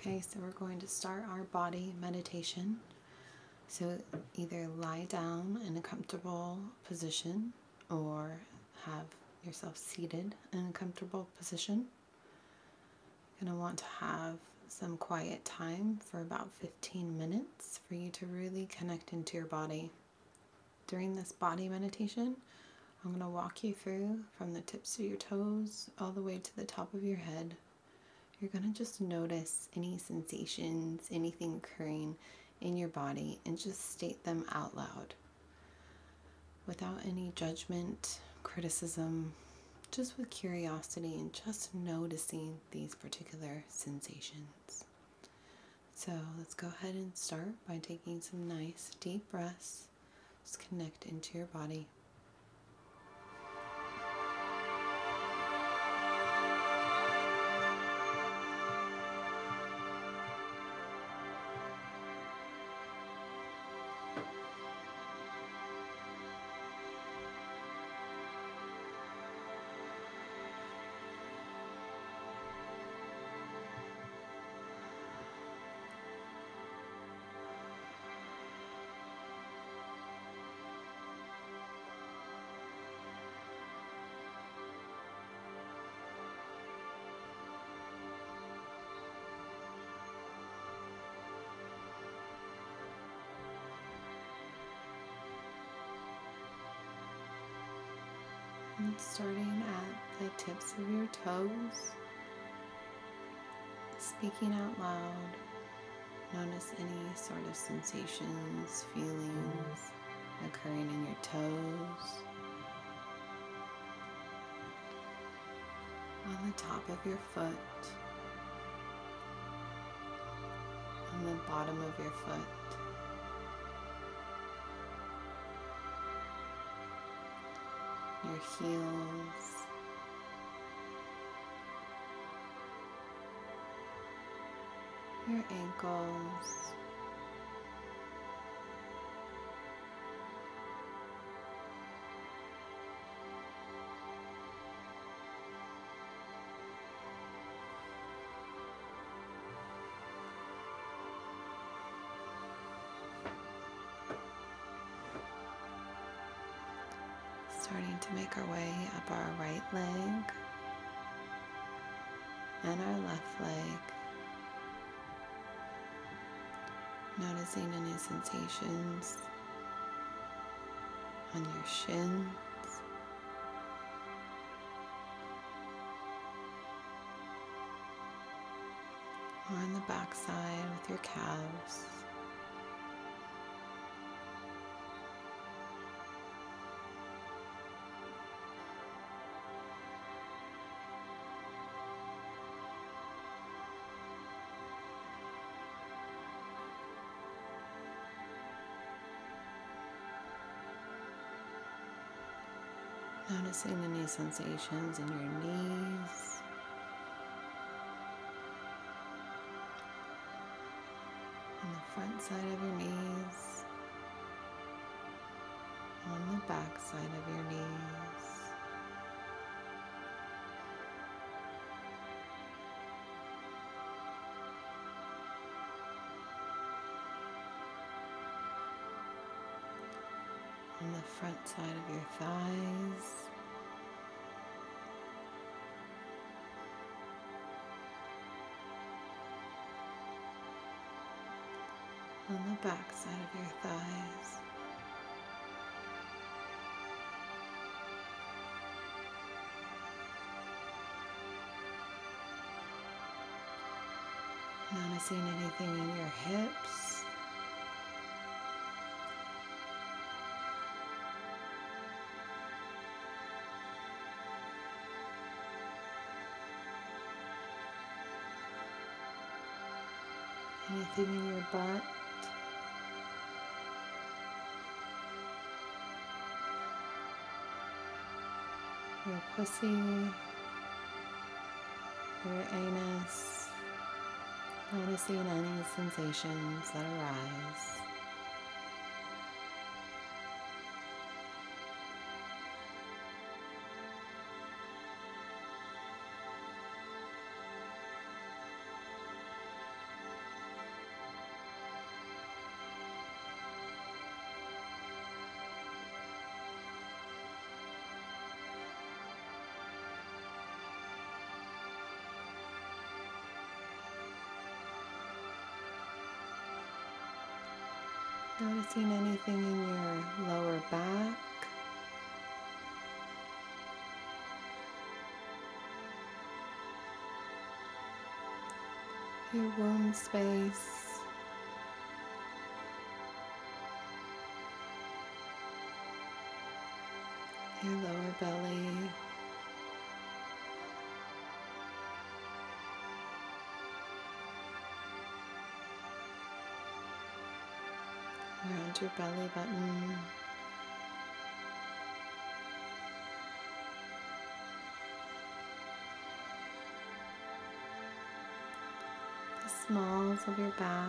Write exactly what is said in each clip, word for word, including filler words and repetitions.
Okay, so we're going to start our body meditation. So either lie down in a comfortable position or have yourself seated in a comfortable position. You're going to want to have some quiet time for about fifteen minutes for you to really connect into your body. During this body meditation, I'm going to walk you through from the tips of your toes all the way to the top of your head. You're going to just notice any sensations, anything occurring in your body, and just state them out loud without any judgment, criticism, just with curiosity and just noticing these particular sensations. So let's go ahead and start by taking some nice deep breaths. Just connect into your body. And starting at the tips of your toes, speaking out loud, notice any sort of sensations, feelings occurring in your toes, on the top of your foot, on the bottom of your foot, your heels, your ankles, starting to make our way up our right leg and our left leg. Noticing any sensations on your shins, or on the back side with your calves. Noticing any sensations in your knees, on the front side of your knees, on the back side of your knees. On the front side of your thighs, on the back side of your thighs, noticing anything in your hips, anything in your butt, your pussy, your anus, noticing any sensations that arise. Noticing anything in your lower back. Your womb space. Your lower belly. Around your belly button. The smalls of your back.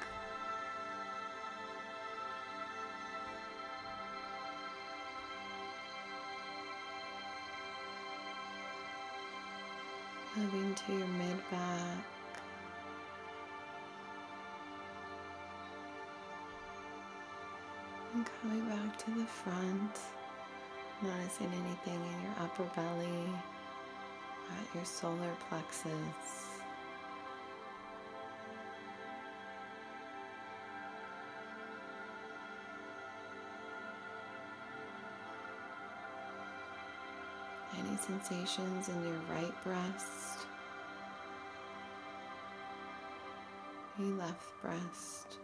Moving to your mid-back. And coming back to the front, noticing anything in your upper belly, at your solar plexus. Any sensations in your right breast, your left breast.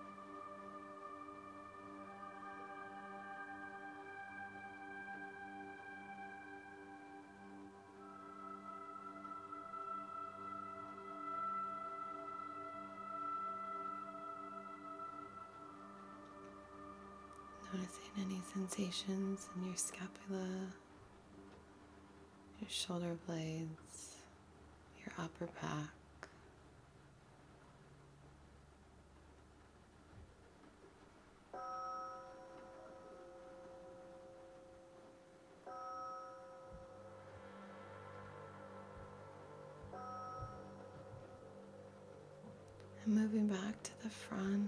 Noticing any sensations in your scapula, your shoulder blades, your upper back. And moving back to the front,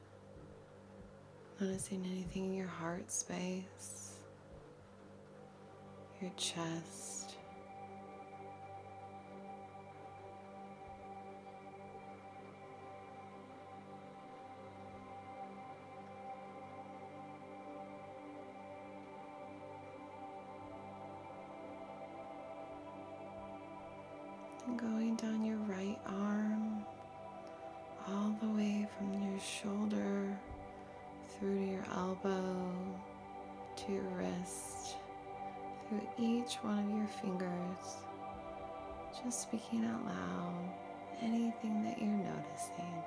noticing anything in your heart space, your chest, and going down your right arm, all the way from your shoulder through to your elbow, to your wrist, through each one of your fingers, just speaking out loud anything that you're noticing.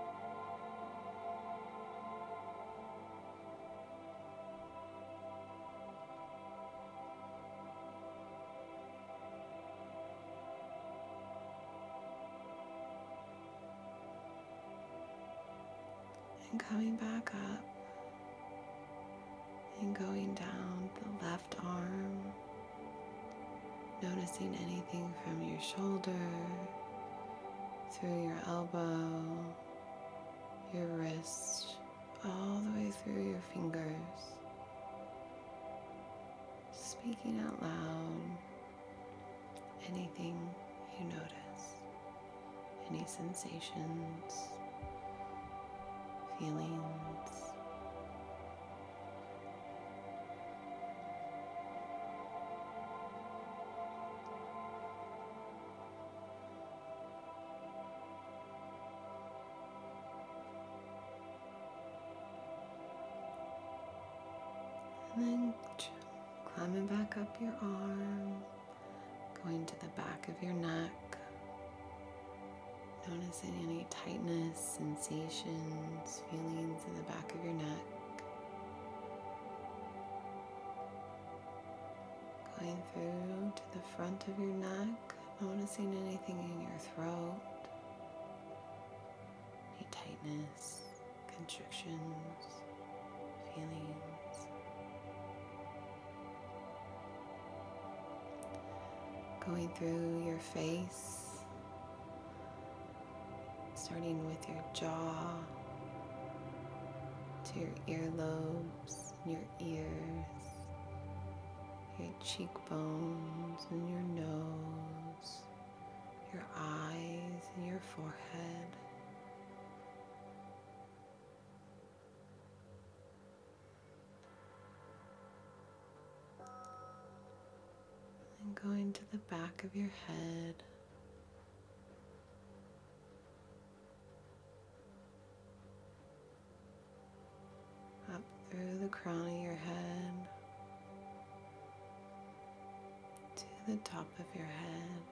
And coming back up and going down the left arm, noticing anything from your shoulder, through your elbow, your wrist, all the way through your fingers. Speaking out loud anything you notice, any sensations, feelings. And then climbing back up your arm, going to the back of your neck, noticing any tightness, sensations, feelings in the back of your neck. Going through to the front of your neck, noticing anything in your throat, any tightness, constrictions, feelings. Going through your face, starting with your jaw, to your earlobes, your ears, your cheekbones and your nose, your eyes and your forehead. going to the back of your head, up through the crown of your head, to the top of your head.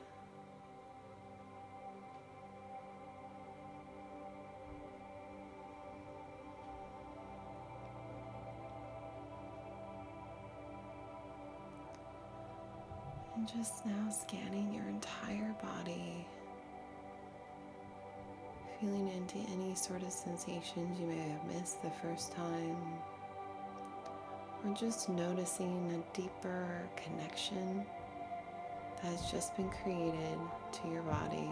And just now scanning your entire body, feeling into any sort of sensations you may have missed the first time, or just noticing a deeper connection that has just been created to your body,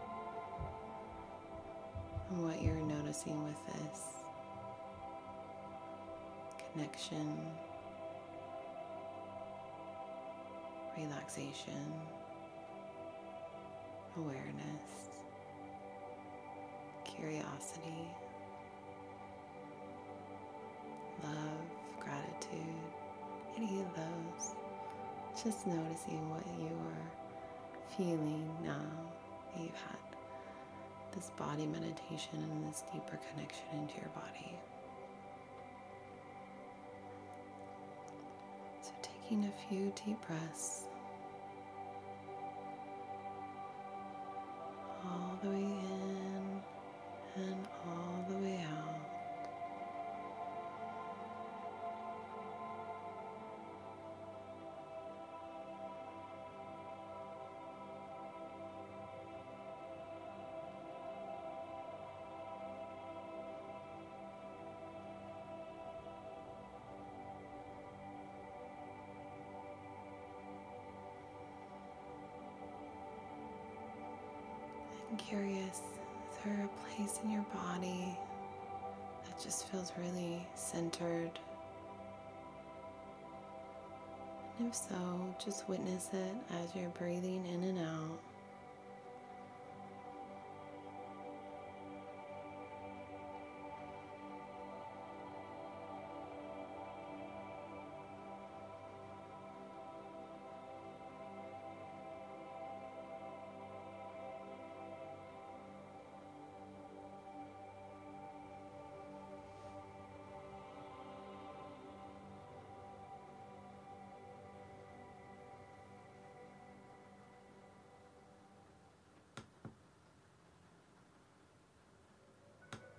and what you're noticing with this connection, relaxation, awareness, curiosity, love, gratitude, any of those. Just noticing what you are feeling now that you've had this body meditation and this deeper connection into your body. So taking a few deep breaths all the way in and all the way out. I'm curious, is there a place in your body that just feels really centered? And if so, just witness it as you're breathing in and out.